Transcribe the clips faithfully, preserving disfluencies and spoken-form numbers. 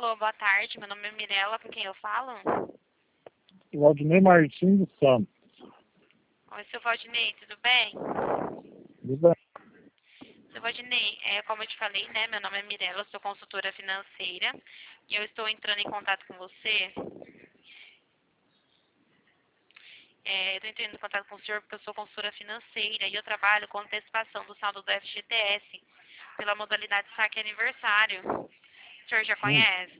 Alô, boa tarde. Meu nome é Mirella, com quem eu falo? Valdinei Martins dos Santos. Oi, seu Valdinei, tudo bem? Tudo bem? Seu Valdinei, é, como eu te falei, né, meu nome é Mirella, eu sou consultora financeira e eu estou entrando em contato com você. É, eu estou entrando em contato com o senhor porque eu sou consultora financeira e eu trabalho com antecipação do saldo do F G T S pela modalidade saque aniversário. O senhor já Hum. conhece?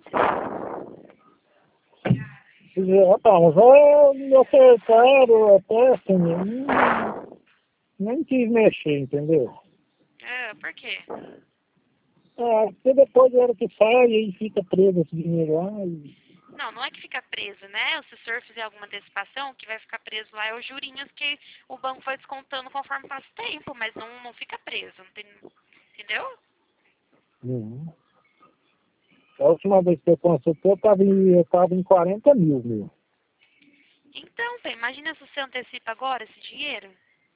Então, já me acertaram até assim, nem, nem quis mexer, entendeu? É, por quê? É, porque depois a hora que sai, aí fica preso esse dinheiro lá e... Não, não é que fica preso, né? Se o senhor fizer alguma antecipação, o que vai ficar preso lá é os jurinhos que o banco vai descontando conforme passa o tempo, mas não, não fica preso, não tem, entendeu? Uhum. A última vez que eu consultei, eu estava em, eu tava em quarenta mil, meu. Então, bem, imagina se você antecipa agora esse dinheiro.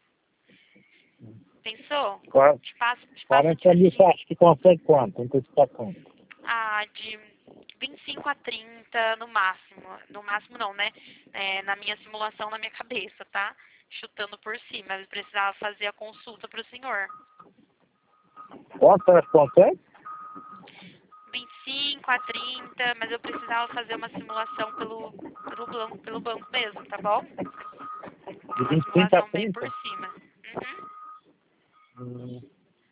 Pensou? Qua- Te passa, te passa quarenta esse mil, você dinheiro. acha que consegue quanto? Antecipar quanto? Ah, de vinte e cinco a trinta no máximo. No máximo não, né? É, na minha simulação, na minha cabeça, tá? Chutando por cima. Eu precisava fazer a consulta pro senhor. Quanto você acha que consegue? vinte e cinco a trinta, mas eu precisava fazer uma simulação pelo, pelo, banco, pelo banco mesmo, tá bom? De Uma vinte e cinco a simulação bem por trinta? cima. Uhum. Hum.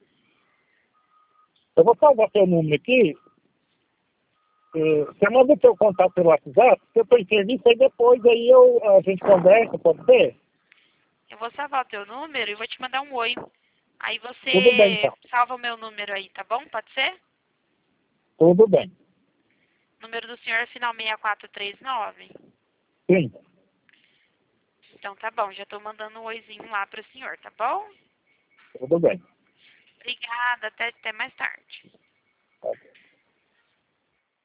Eu vou salvar seu número aqui. Eh, Você manda o seu contato pelo WhatsApp, se eu estou em serviço, aí depois aí eu, a gente conversa, pode ser? Eu vou salvar o teu número e vou te mandar um oi. Aí Tudo bem, você então. salva o meu número aí, tá bom? Pode ser? Tudo bem. Número do senhor é final seis quatro três nove. Sim, Então tá bom, já tô mandando um oizinho lá pro senhor, tá bom? tudo bem. Obrigada, até, até mais tarde.